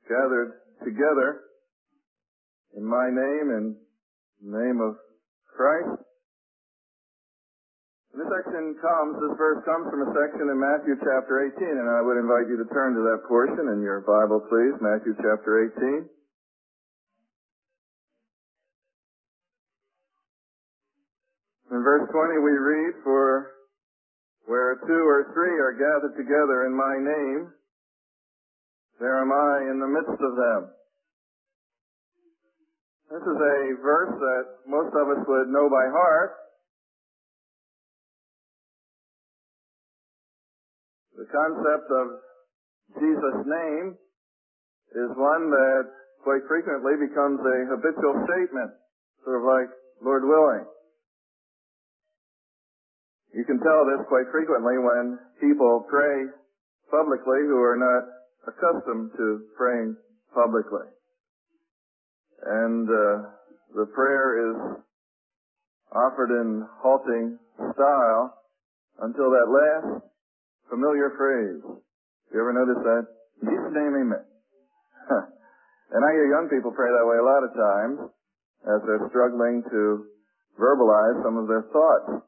gathered together in my name, in the name of Christ. This verse comes from a section in Matthew chapter 18, and I would invite you to turn to that portion in your Bible, please, Matthew chapter 18. In verse 20 we read, "For where 2 or 3 are gathered together in my name, there am I in the midst of them." This is a verse that most of us would know by heart. The concept of Jesus' name is one that quite frequently becomes a habitual statement, sort of like "Lord willing." You can tell this quite frequently when people pray publicly who are not accustomed to praying publicly. And the prayer is offered in halting style until that last familiar phrase. You ever notice that? In Jesus' name, amen. And I hear young people pray that way a lot of times as they're struggling to verbalize some of their thoughts.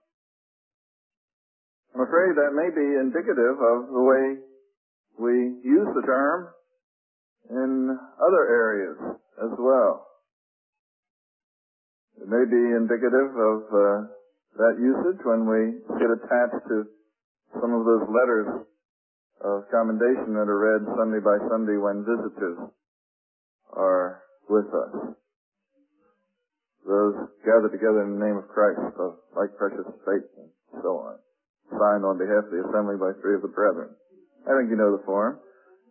I'm afraid that may be indicative of the way we use the term in other areas as well. It may be indicative of that usage when we get attached to some of those letters of commendation that are read Sunday by Sunday when visitors are with us. Those gathered together in the name of Christ, like precious faith, and so on. Signed on behalf of the assembly by 3 of the brethren. I think you know the form.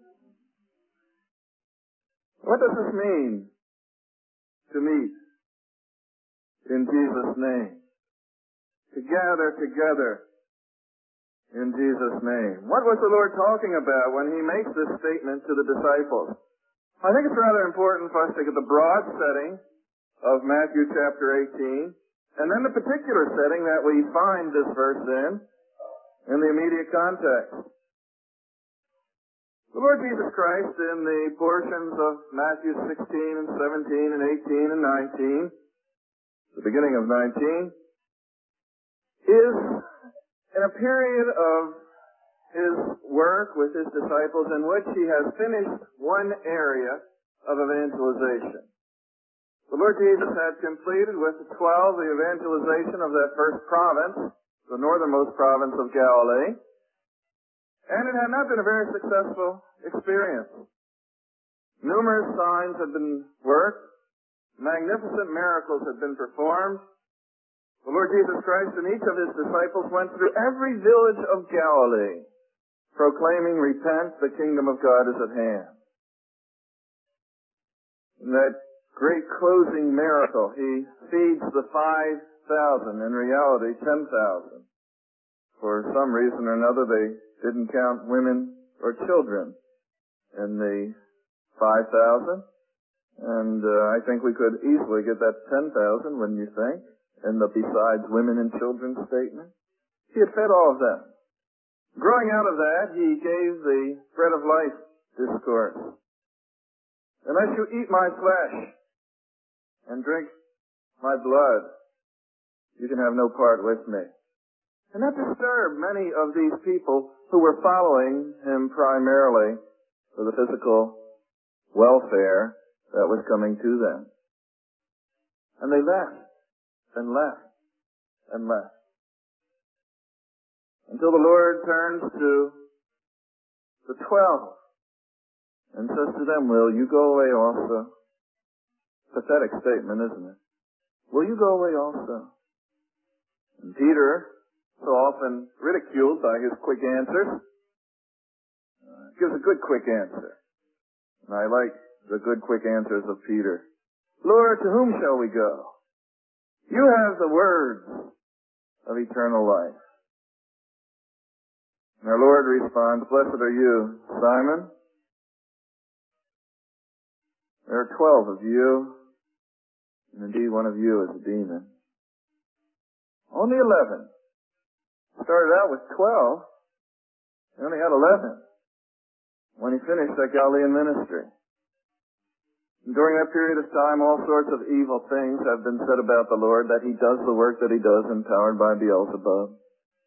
What does this mean to meet in Jesus' name? To gather together in Jesus' name. What was the Lord talking about when He makes this statement to the disciples? I think it's rather important for us to get the broad setting of Matthew chapter 18, and then the particular setting that we find this verse in the immediate context. The Lord Jesus Christ, in the portions of Matthew 16 and 17 and 18 and 19, the beginning of 19, is in a period of His work with His disciples in which He has finished one area of evangelization. The Lord Jesus had completed with the 12 the evangelization of that first province, the northernmost province of Galilee, and it had not been a very successful experience. Numerous signs had been worked, magnificent miracles had been performed. The Lord Jesus Christ and each of His disciples went through every village of Galilee, proclaiming, "Repent, the kingdom of God is at hand." In that great closing miracle, He feeds the 5,000, in reality 10,000. For some reason or another, they didn't count women or children in the 5,000. And I think we could easily get that 10,000, wouldn't you think, in the besides women and children statement. He had fed all of them. Growing out of that, He gave the bread of life discourse. "Unless you eat my flesh and drink my blood, you can have no part with me." And that disturbed many of these people who were following Him primarily for the physical welfare that was coming to them. And they left, and left, and left. Until the Lord turns to the 12 and says to them, "Will you go away also?" Pathetic statement, isn't it? Will you go away also? And Peter, so often ridiculed by his quick answers, gives a good quick answer. And I like the good quick answers of Peter. "Lord, to whom shall we go? You have the words of eternal life." And our Lord responds, "Blessed are you, Simon. There are 12 of you, and indeed one of you is a demon." Only 11. Started out with 12. He only had 11 when He finished that Galilean ministry. During that period of time, all sorts of evil things have been said about the Lord, that he does the work that he does empowered by Beelzebub.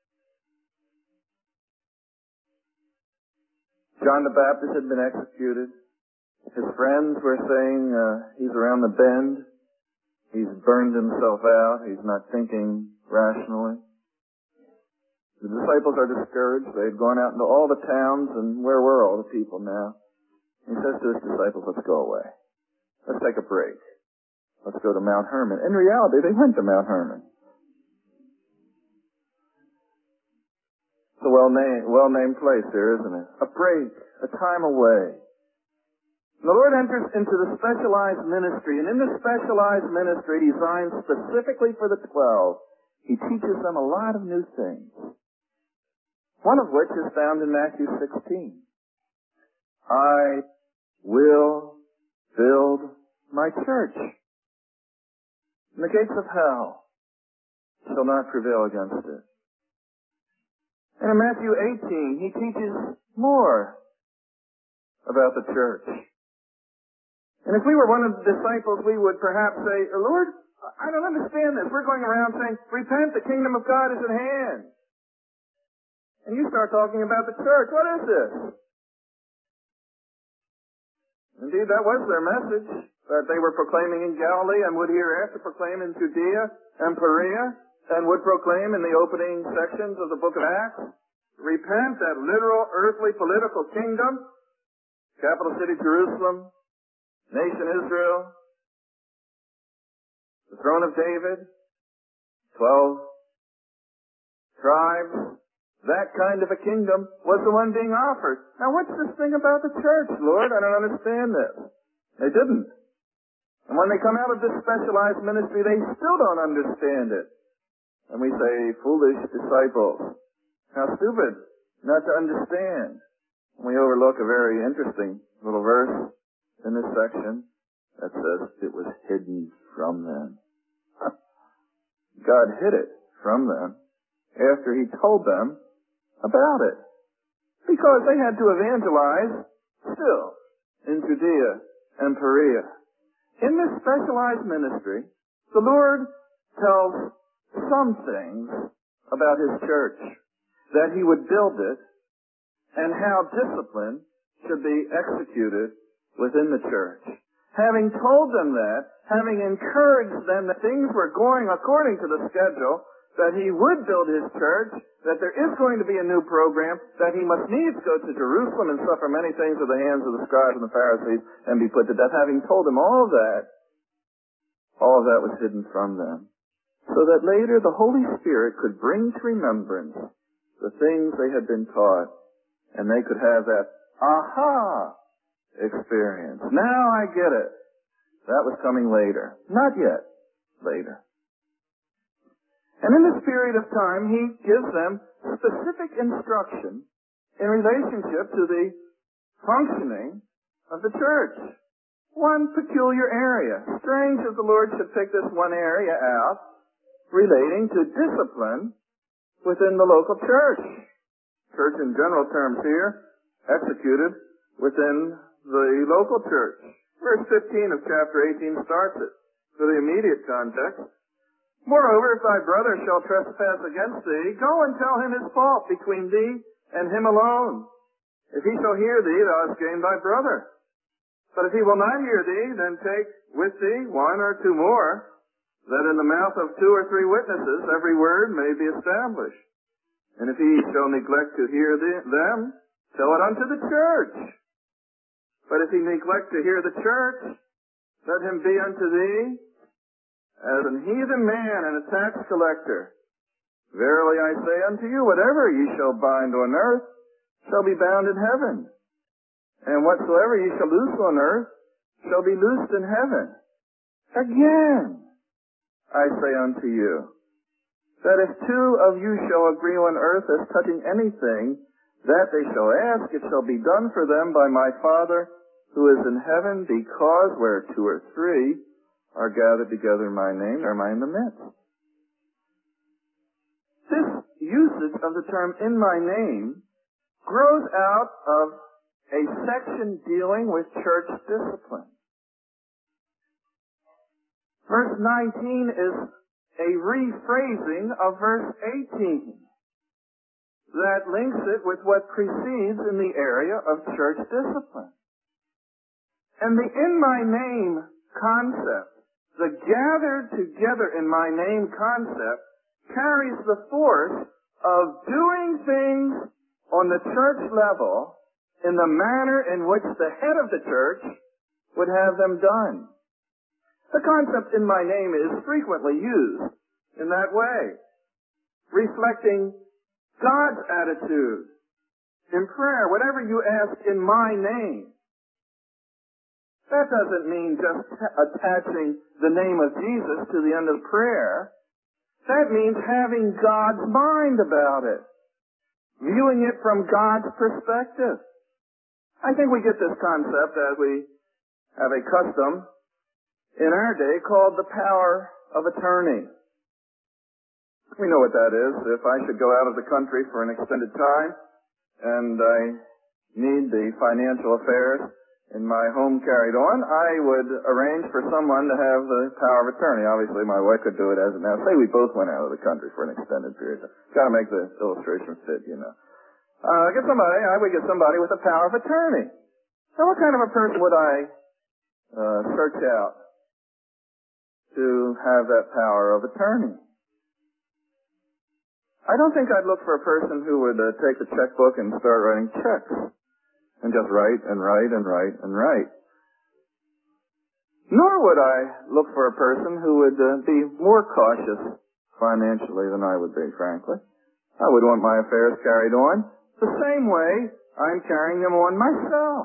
John the Baptist had been executed. His friends were saying, he's around the bend. He's burned himself out. He's not thinking rationally. The disciples are discouraged. They had gone out into all the towns, and where were all the people now? He says to his disciples, let's go away. Let's take a break. Let's go to Mount Hermon. In reality, they went to Mount Hermon. It's a well-named place there, isn't it? A break, a time away. The Lord enters into the specialized ministry, and in the specialized ministry designed specifically for the 12, he teaches them a lot of new things. One of which is found in Matthew 16. I will build my church, and the gates of hell shall not prevail against it. And in Matthew 18, he teaches more about the church. And if we were one of the disciples, we would perhaps say, Lord, I don't understand this. We're going around saying, repent, the kingdom of God is at hand. And you start talking about the church. What is this? Indeed, that was their message that they were proclaiming in Galilee and would hereafter proclaim in Judea and Perea and would proclaim in the opening sections of the book of Acts. Repent, that literal, earthly, political kingdom, capital city Jerusalem, nation Israel, the throne of David, 12 tribes, that kind of a kingdom was the one being offered. Now what's this thing about the church, Lord? I don't understand this. They didn't. And when they come out of this specialized ministry, they still don't understand it. And we say, foolish disciples. How stupid not to understand. And we overlook a very interesting little verse in this section that says it was hidden from them. God hid it from them after he told them about it. Because they had to evangelize still in Judea and Perea. In this specialized ministry, the Lord tells some things about his church, that he would build it, and how discipline should be executed within the church. Having told them that, having encouraged them that things were going according to the schedule, that he would build his church, that there is going to be a new program, that he must needs go to Jerusalem and suffer many things at the hands of the scribes and the Pharisees and be put to death. Having told them all of that was hidden from them, so that later the Holy Spirit could bring to remembrance the things they had been taught, and they could have that aha experience. Now I get it. That was coming later. Not yet. Later. And in this period of time, he gives them specific instruction in relationship to the functioning of the church. One peculiar area. Strange that the Lord should pick this one area out relating to discipline within the local church. Church in general terms here, executed within the local church. Verse 15 of chapter 18 starts it for the immediate context. Moreover, if thy brother shall trespass against thee, go and tell him his fault between thee and him alone. If he shall hear thee, thou hast gained thy brother. But if he will not hear thee, then take with thee one or two more, that in the mouth of 2 or 3 witnesses every word may be established. And if he shall neglect to hear them, tell it unto the church. But if he neglect to hear the church, let him be unto thee as an heathen man and a tax collector. Verily I say unto you, whatever ye shall bind on earth shall be bound in heaven, and whatsoever ye shall loose on earth shall be loosed in heaven. Again, I say unto you, that if 2 of you shall agree on earth as touching anything that they shall ask, it shall be done for them by my Father who is in heaven, because where 2 or 3 are gathered together in my name, there am I in the midst. This usage of the term in my name grows out of a section dealing with church discipline. Verse 19 is a rephrasing of verse 18 that links it with what precedes in the area of church discipline. And the in my name concept, the gathered together in my name concept, carries the force of doing things on the church level in the manner in which the head of the church would have them done. The concept in my name is frequently used in that way, reflecting God's attitude in prayer. Whatever you ask in my name. That doesn't mean just attaching the name of Jesus to the end of prayer. That means having God's mind about it, viewing it from God's perspective. I think we get this concept as we have a custom in our day called the power of attorney. We know what that is. If I should go out of the country for an extended time and I need the financial affairs in my home carried on, I would arrange for someone to have the power of attorney. Obviously, my wife could do it as of now. Say we both went out of the country for an extended period. Got to make the illustration fit, you know. I would get somebody with a power of attorney. Now, what kind of a person would I search out to have that power of attorney? I don't think I'd look for a person who would take the checkbook and start writing checks and just write and write and write and write. Nor would I look for a person who would be more cautious financially than I would be, frankly. I would want my affairs carried on the same way I'm carrying them on myself.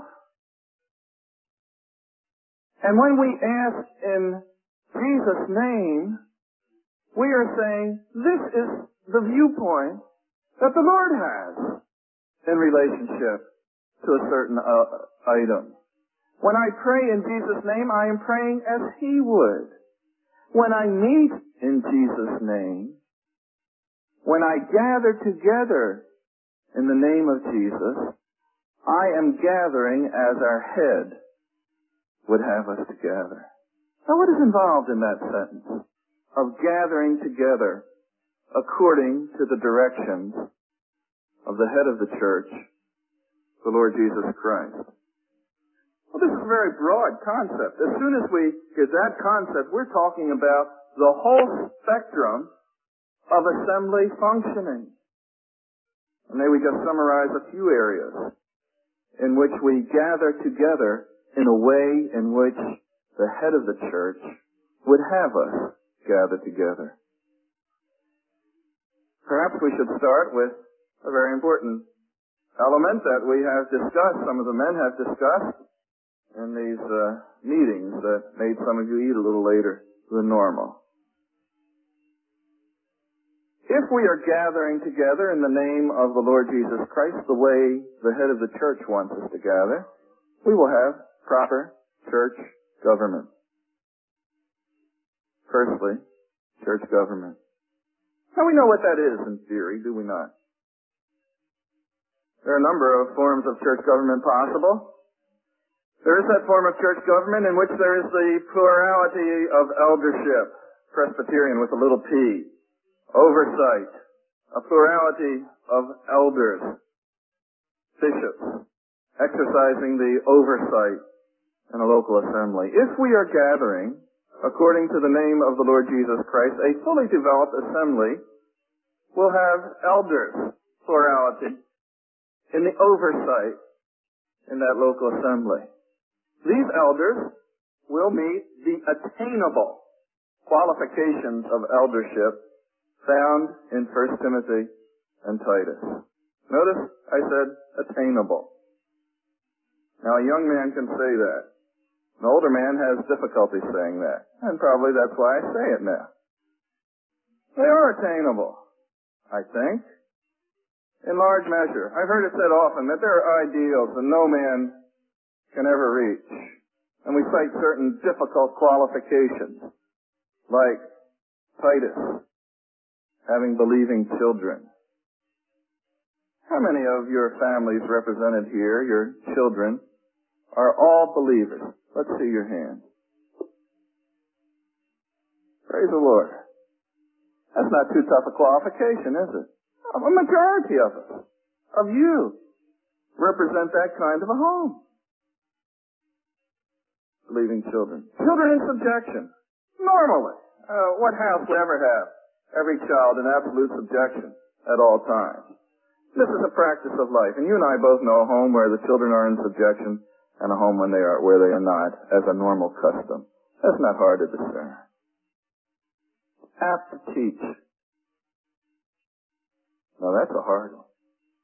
And when we ask in Jesus' name, we are saying this is the viewpoint that the Lord has in relationship to a certain item. When I pray in Jesus' name, I am praying as He would. When I meet in Jesus' name, when I gather together in the name of Jesus, I am gathering as our head would have us to gather. Now, what is involved in that sentence of gathering together according to the directions of the head of the church, the Lord Jesus Christ? Well, this is a very broad concept. As soon as we get that concept, we're talking about the whole spectrum of assembly functioning. And may we just summarize a few areas in which we gather together in a way in which the head of the church would have us gather together. Perhaps we should start with a very important element that we have discussed, some of the men have discussed in these meetings that made some of you eat a little later than normal. If we are gathering together in the name of the Lord Jesus Christ, the way the head of the church wants us to gather, we will have proper church government. Firstly, church government. Now we know what that is in theory, do we not? There are a number of forms of church government possible. There is that form of church government in which there is the plurality of eldership, Presbyterian with a little p, oversight, a plurality of elders, bishops, exercising the oversight in a local assembly. If we are gathering, according to the name of the Lord Jesus Christ, a fully developed assembly will have elders, plurality, in the oversight in that local assembly. These elders will meet the attainable qualifications of eldership found in 1 Timothy and Titus. Notice I said attainable. Now a young man can say that. An older man has difficulty saying that. And probably that's why I say it now. They are attainable, I think, in large measure. I've heard it said often that there are ideals that no man can ever reach. And we cite certain difficult qualifications, like Titus, having believing children. How many of your families represented here, your children, are all believers? Let's see your hand. Praise the Lord. That's not too tough a qualification, is it? A majority of us, of you, represent that kind of a home. Believing children. Children in subjection. Normally. What house would ever have every child in absolute subjection at all times? This is a practice of life. And you and I both know a home where the children are in subjection and a home where they are not, as a normal custom. That's not hard to discern. Apt to teach. Now that's a hard one.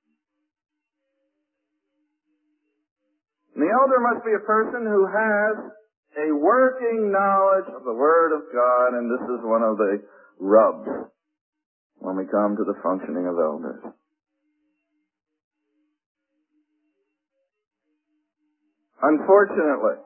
And the elder must be a person who has a working knowledge of the Word of God, and this is one of the rubs when we come to the functioning of elders. Unfortunately,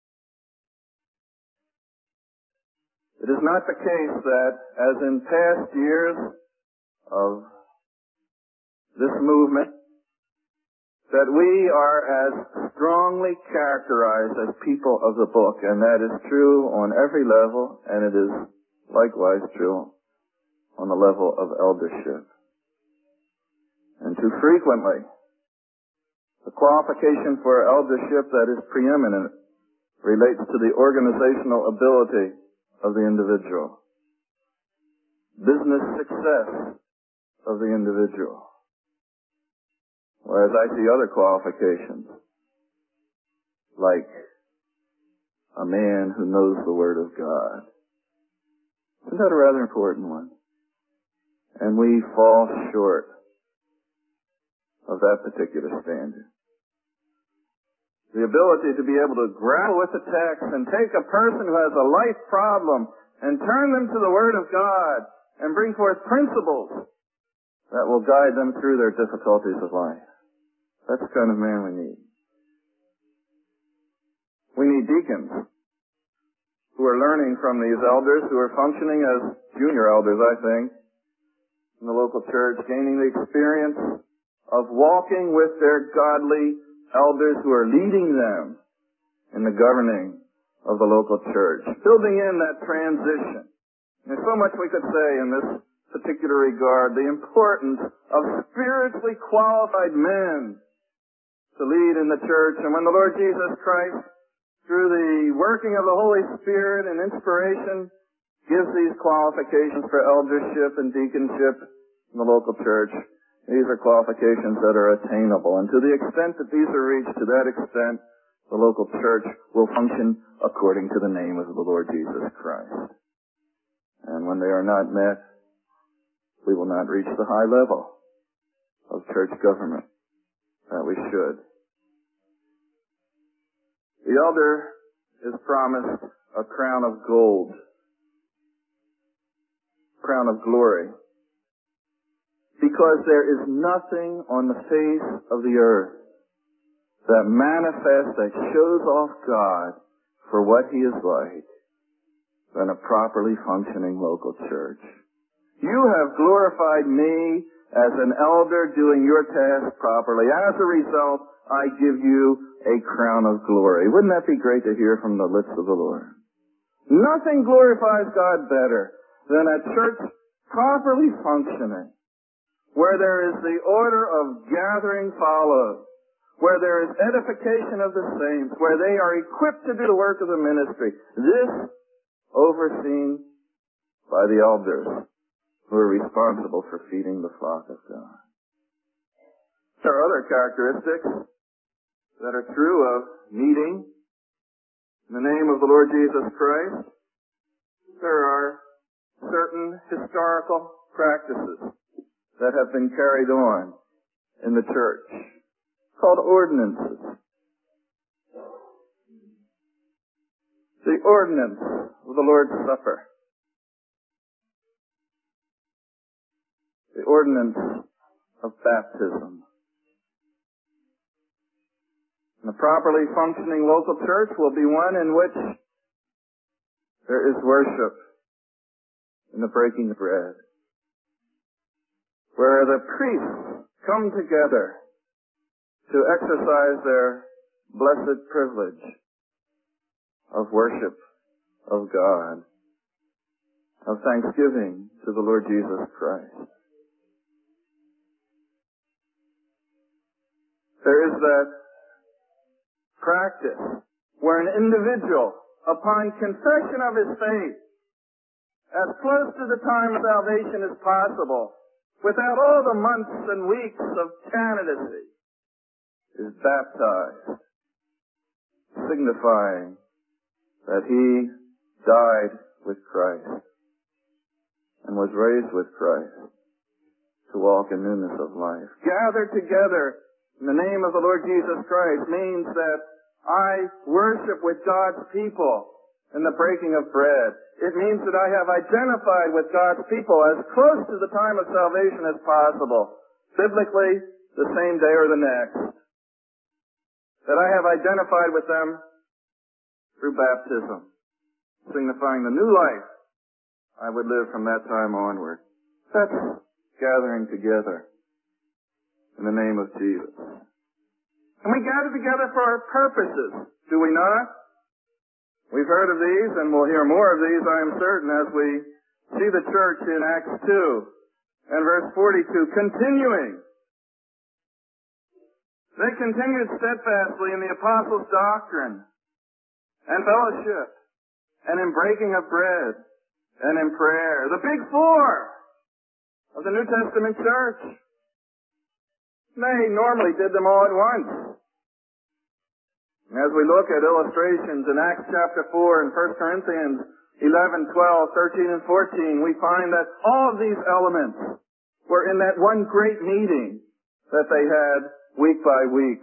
it is not the case that, as in past years of this movement, that we are as strongly characterized as people of the book, and that is true on every level, and it is likewise true on the level of eldership. And too frequently, the qualification for eldership that is preeminent relates to the organizational ability of the individual, business success of the individual. Whereas I see other qualifications, like a man who knows the Word of God. Isn't that a rather important one? And we fall short of that particular standard. The ability to be able to grapple with the text and take a person who has a life problem and turn them to the Word of God and bring forth principles that will guide them through their difficulties of life. That's the kind of man we need. We need deacons who are learning from these elders, who are functioning as junior elders, I think, in the local church, gaining the experience of walking with their godly elders who are leading them in the governing of the local church, building in that transition. There's so much we could say in this particular regard, the importance of spiritually qualified men to lead in the church. And when the Lord Jesus Christ, through the working of the Holy Spirit and inspiration, gives these qualifications for eldership and deaconship in the local church, these are qualifications that are attainable. And to the extent that these are reached, to that extent, the local church will function according to the name of the Lord Jesus Christ. And when they are not met, we will not reach the high level of church government that we should. The elder is promised a crown of gold, crown of glory, because there is nothing on the face of the earth that manifests, that shows off God for what He is like, than a properly functioning local church. You have glorified me as an elder doing your task properly. As a result, I give you a crown of glory. Wouldn't that be great to hear from the lips of the Lord? Nothing glorifies God better than a church properly functioning, where there is the order of gathering followed, where there is edification of the saints, where they are equipped to do the work of the ministry. This overseen by the elders who are responsible for feeding the flock of God. There are other characteristics that are true of meeting in the name of the Lord Jesus Christ. There are certain historical practices that have been carried on in the church, called ordinances. The ordinance of the Lord's Supper. The ordinance of baptism. And a properly functioning local church will be one in which there is worship in the breaking of bread, where the priests come together to exercise their blessed privilege of worship of God. of thanksgiving to the Lord Jesus Christ. There is that practice where an individual, upon confession of his faith, as close to the time of salvation as possible, without all the months and weeks of candidacy, is baptized, signifying that he died with Christ and was raised with Christ to walk in newness of life. Gathered together in the name of the Lord Jesus Christ means that I worship with God's people in the breaking of bread. It means that I have identified with God's people as close to the time of salvation as possible. Biblically, the same day or the next. That I have identified with them through baptism, signifying the new life I would live from that time onward. That's gathering together in the name of Jesus. And we gather together for our purposes, do we not? We've heard of these, and we'll hear more of these, I am certain, as we see the church in Acts 2 and verse 42, continuing. They continued steadfastly in the apostles' doctrine and fellowship and in breaking of bread and in prayer. The big four of the New Testament church. They normally did them all at once. As we look at illustrations in Acts chapter 4 and 1 Corinthians 11, 12, 13, and 14, we find that all of these elements were in that one great meeting that they had week by week.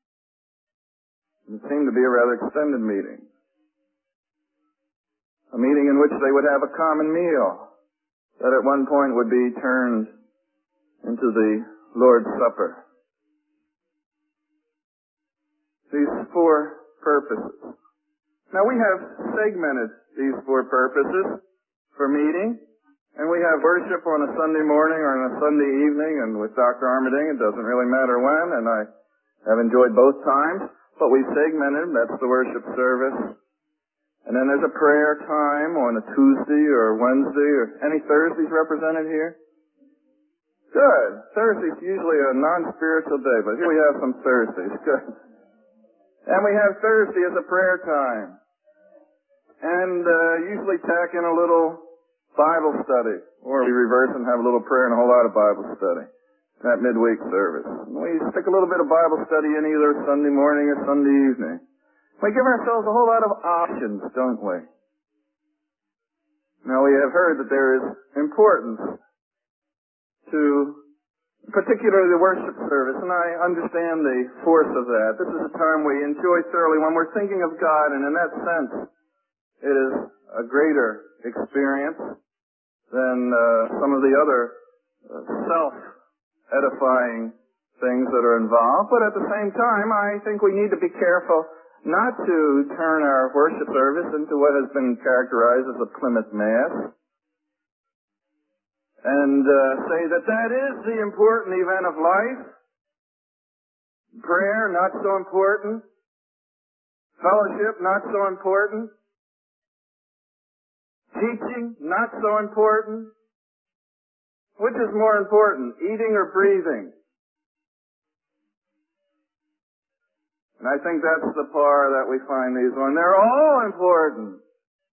It seemed to be a rather extended meeting. A meeting in which they would have a common meal that at one point would be turned into the Lord's Supper. These four purposes. Now we have segmented these four purposes for meeting, and we have worship on a Sunday morning or on a Sunday evening, and with Dr. Armading, it doesn't really matter when, and I have enjoyed both times, but we segmented, that's the worship service. And then there's a prayer time on a Tuesday or Wednesday, or any Thursdays represented here? Good. Thursday's usually a non-spiritual day, but here we have some Thursdays. Good. And we have Thursday as a prayer time. And usually tack in a little Bible study. Or we reverse and have a little prayer and a whole lot of Bible study. That midweek service. We stick a little bit of Bible study in either Sunday morning or Sunday evening. We give ourselves a whole lot of options, don't we? Now we have heard that there is importance to particularly the worship service, and I understand the force of that. This is a time we enjoy thoroughly when we're thinking of God, and in that sense, it is a greater experience than some of the other self-edifying things that are involved. But at the same time, I think we need to be careful not to turn our worship service into what has been characterized as a Plymouth Mass, and say that that is the important event of life. Prayer, not so important. Fellowship, not so important. Teaching, not so important. Which is more important, eating or breathing? And I think that's the par that we find these on. They're all important.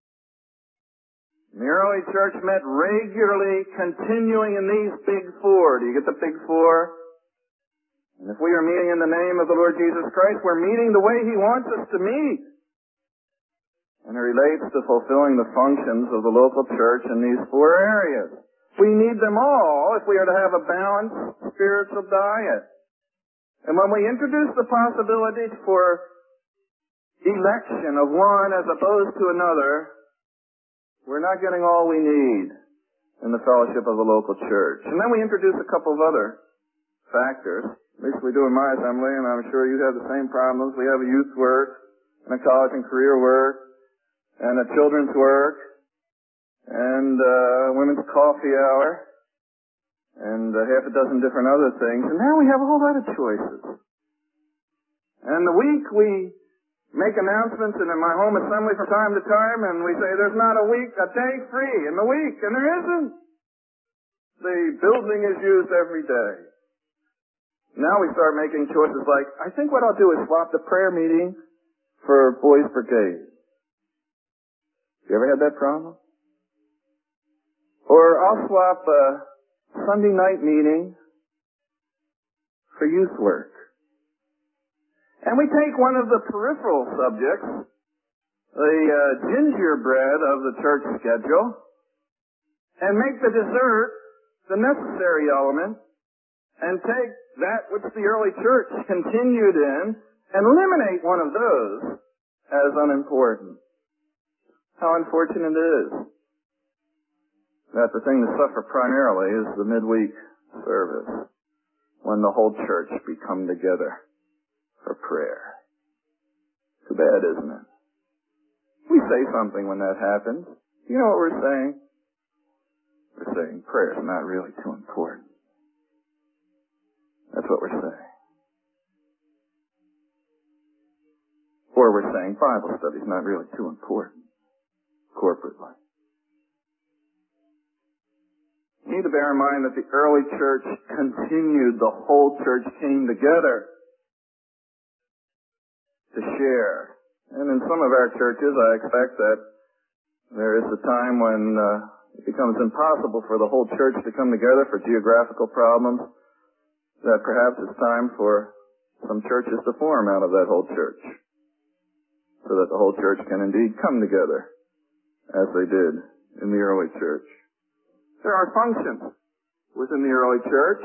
The early church met regularly, continuing in these big four. Do you get the big four? And if we are meeting in the name of the Lord Jesus Christ, we're meeting the way He wants us to meet. And it relates to fulfilling the functions of the local church in these four areas. We need them all if we are to have a balanced spiritual diet. And when we introduce the possibility for election of one as opposed to another, we're not getting all we need in the fellowship of the local church. And then we introduce a couple of other factors. At least we do in my assembly, and I'm sure you have the same problems. We have a youth work, and a college and career work, and a children's work, and women's coffee hour, and half a dozen different other things. And now we have a whole lot of choices. And the week we make announcements in my home assembly from time to time, and we say there's not a day free in the week, and there isn't. The building is used every day. Now we start making choices like, I think what I'll do is swap the prayer meeting for Boys Brigade. You ever had that problem? Or I'll swap a Sunday night meeting for youth work. And we take one of the peripheral subjects, the gingerbread of the church schedule, and make the dessert the necessary element, and take that which the early church continued in and eliminate one of those as unimportant. How unfortunate it is that the thing to suffer primarily is the midweek service, when the whole church be come together for prayer. Too bad, isn't it? We say something when that happens. You know what we're saying? We're saying prayer is not really too important. That's what we're saying. Or we're saying Bible study is not really too important corporately. You need to bear in mind that the early church continued, the whole church came together to share. And in some of our churches, I expect that there is a time when it becomes impossible for the whole church to come together for geographical problems, that perhaps it's time for some churches to form out of that whole church, so that the whole church can indeed come together as they did in the early church. There are functions within the early church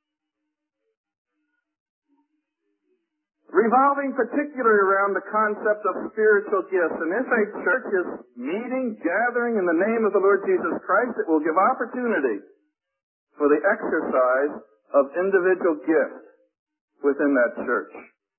revolving particularly around the concept of spiritual gifts. And if a church is meeting, gathering in the name of the Lord Jesus Christ, it will give opportunity for the exercise of individual gifts within that church.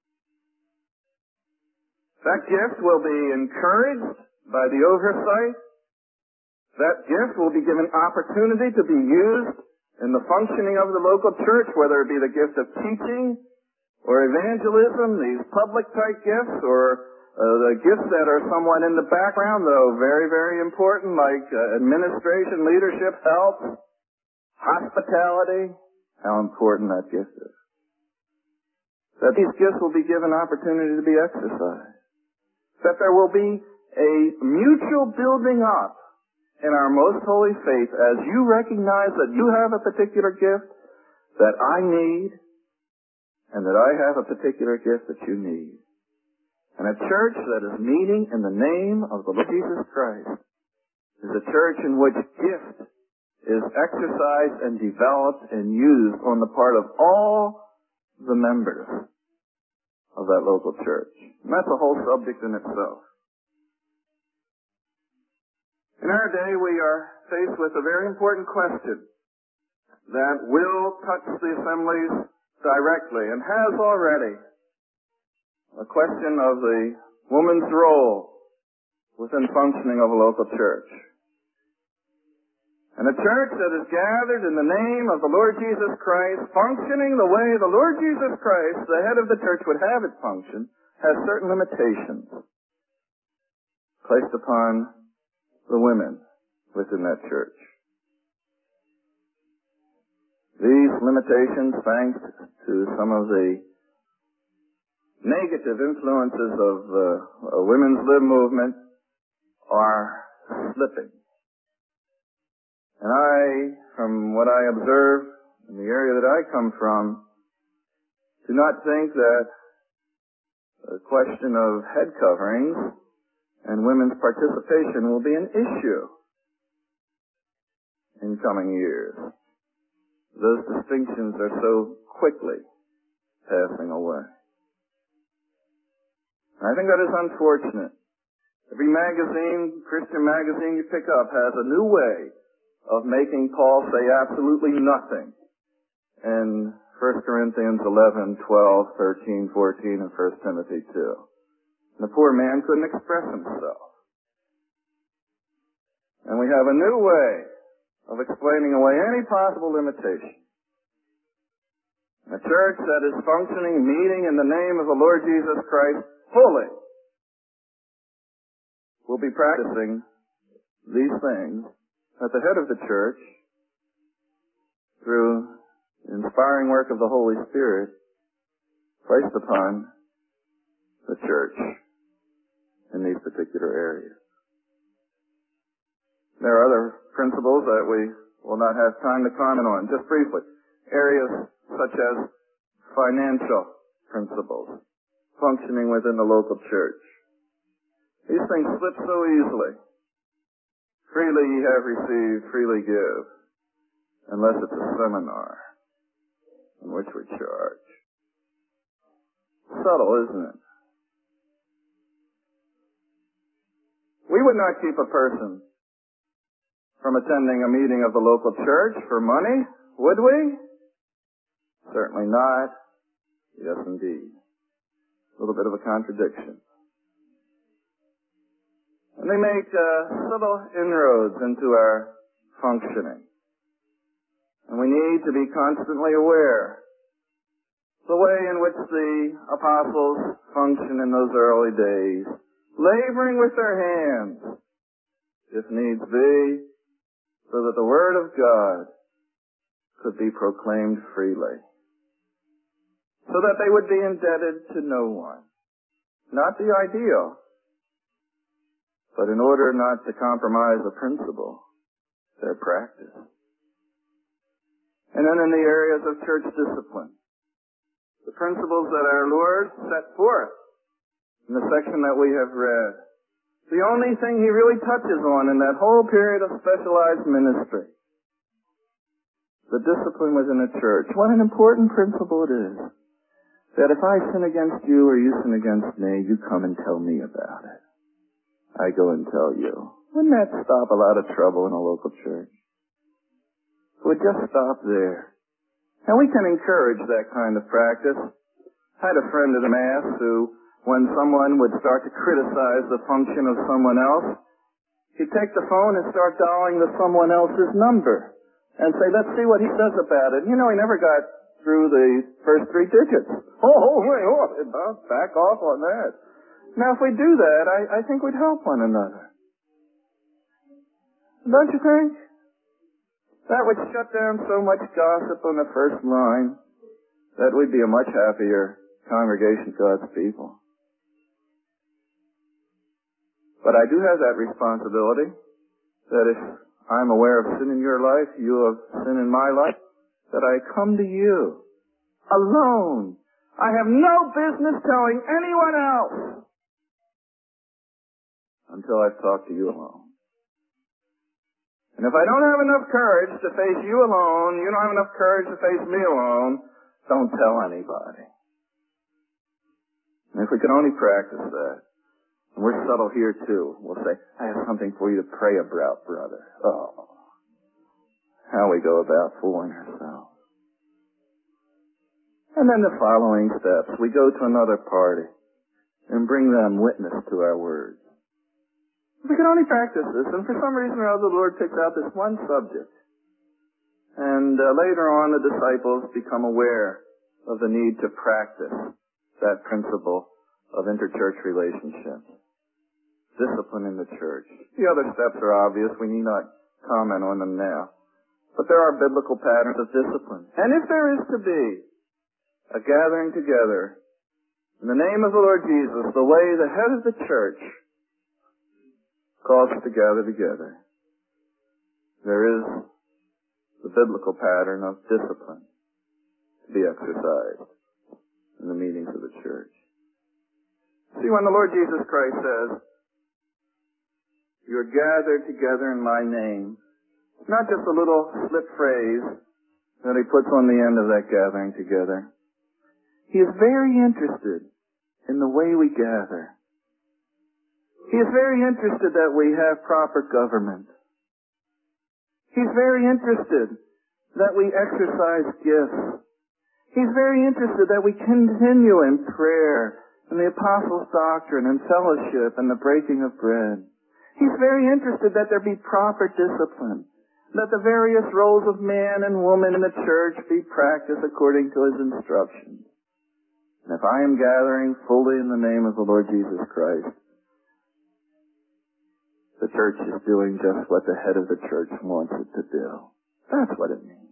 That gift will be encouraged by the oversight. That gift will be given opportunity to be used in the functioning of the local church, whether it be the gift of teaching or evangelism, these public-type gifts, or the gifts that are somewhat in the background, though very, very important, like administration, leadership, help, hospitality. How important that gift is. That these gifts will be given opportunity to be exercised. That there will be a mutual building up in our most holy faith as you recognize that you have a particular gift that I need, and that I have a particular gift that you need. And a church that is meeting in the name of the Lord Jesus Christ is a church in which gift is exercised and developed and used on the part of all the members of that local church. And that's a whole subject in itself. In our day, we are faced with a very important question that will touch the assemblies directly, and has already, a question of the woman's role within functioning of a local church. And a church that is gathered in the name of the Lord Jesus Christ, functioning the way the Lord Jesus Christ, the head of the church, would have it function, has certain limitations placed upon the women within that church. These limitations, thanks to some of the negative influences of the women's lib movement, are slipping. And from what I observe in the area that I come from, do not think that the question of head coverings and women's participation will be an issue in coming years. Those distinctions are so quickly passing away. I think that is unfortunate. Every magazine, Christian magazine you pick up, has a new way of making Paul say absolutely nothing in 1 Corinthians 11, 12, 13, 14, and 1 Timothy 2. And the poor man couldn't express himself. And we have a new way of explaining away any possible limitation. A church that is functioning, meeting in the name of the Lord Jesus Christ fully will be practicing these things at the head of the church through the inspiring work of the Holy Spirit placed upon the church in these particular areas. There are other principles that we will not have time to comment on. Just briefly, areas such as financial principles functioning within the local church. These things slip so easily. Freely ye have received, freely give, unless it's a seminar in which we charge. Subtle, isn't it? We would not keep a person from attending a meeting of the local church for money, would we? Certainly not. Yes, indeed. A little bit of a contradiction. And they make subtle inroads into our functioning. And we need to be constantly aware the way in which the apostles functioned in those early days, laboring with their hands, if needs be, so that the Word of God could be proclaimed freely. So that they would be indebted to no one. Not the ideal, but in order not to compromise the principle, their practice. And then in the areas of church discipline, the principles that our Lord set forth in the section that we have read, the only thing He really touches on in that whole period of specialized ministry, the discipline within a church. What an important principle it is. That if I sin against you or you sin against me, you come and tell me about it. I go and tell you. Wouldn't that stop a lot of trouble in a local church? It would just stop there. And we can encourage that kind of practice. I had a friend at a Mass who, when someone would start to criticize the function of someone else, he'd take the phone and start dialing to someone else's number and say, let's see what he says about it. You know, he never got through the first 3 digits. Back off on that. Now, if we do that, I think we'd help one another. Don't you think? That would shut down so much gossip on the first line that we'd be a much happier congregation of God's people. But I do have that responsibility that if I'm aware of sin in your life, you have sin in my life, that I come to you alone. I have no business telling anyone else until I've talked to you alone. And if I don't have enough courage to face you alone, you don't have enough courage to face me alone, don't tell anybody. And if we can only practice that, and we're subtle here too, we'll say, I have something for you to pray about, brother. Oh, how we go about fooling ourselves. And then the following steps, we go to another party and bring them witness to our words. We can only practice this, and for some reason or other, the Lord picks out this one subject. And later on, the disciples become aware of the need to practice that principle of interchurch relationships. Discipline in the church. The other steps are obvious. We need not comment on them now. But there are biblical patterns of discipline. And if there is to be a gathering together in the name of the Lord Jesus, the way the head of the church calls us to gather together, there is the biblical pattern of discipline to be exercised in the meetings of the church. See, when the Lord Jesus Christ says, you're gathered together in my name, it's not just a little slip phrase that he puts on the end of that gathering together. He is very interested in the way we gather. He is very interested that we have proper government. He's very interested that we exercise gifts. He's very interested that we continue in prayer and the apostles' doctrine and fellowship and the breaking of bread. He's very interested that there be proper discipline, that the various roles of man and woman in the church be practiced according to his instructions. And if I am gathering fully in the name of the Lord Jesus Christ, the church is doing just what the head of the church wants it to do. That's what it means.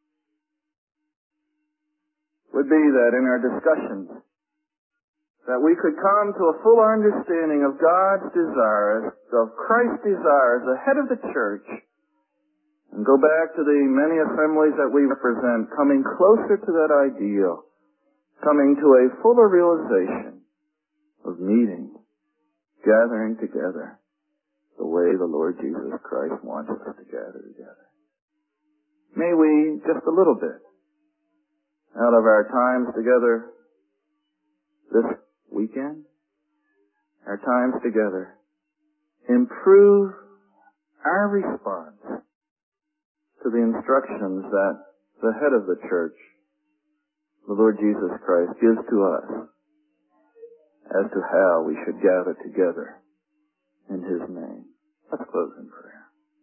Would be that in our discussions, that we could come to a full understanding of God's desires, of Christ's desires, the head of the church, and go back to the many assemblies that we represent, coming closer to that ideal, coming to a fuller realization of meeting, gathering together, the way the Lord Jesus Christ wants us to gather together. May we, just a little bit, out of our times together this weekend, our times together, improve our response to the instructions that the head of the church, the Lord Jesus Christ, gives to us as to how we should gather together in His name. Let's close in prayer.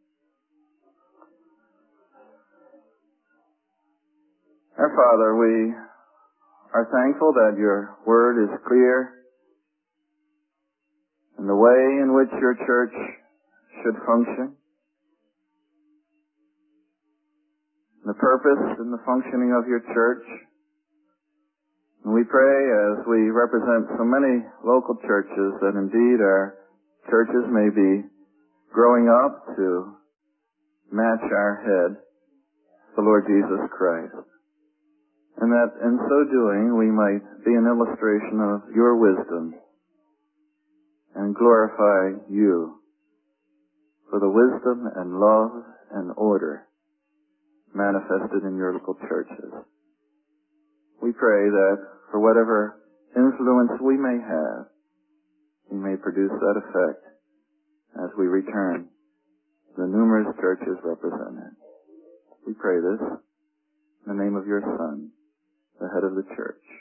Our Father, we are thankful that Your Word is clear in the way in which Your church should function, the purpose and the functioning of Your church. And we pray, as we represent so many local churches, that indeed our churches may be growing up to match our head, the Lord Jesus Christ. And that in so doing we might be an illustration of Your wisdom and glorify You for the wisdom and love and order manifested in Your local churches. We pray that for whatever influence we may have, we may produce that effect as we return to the numerous churches represented. We pray this in the name of Your Son, the head of the church.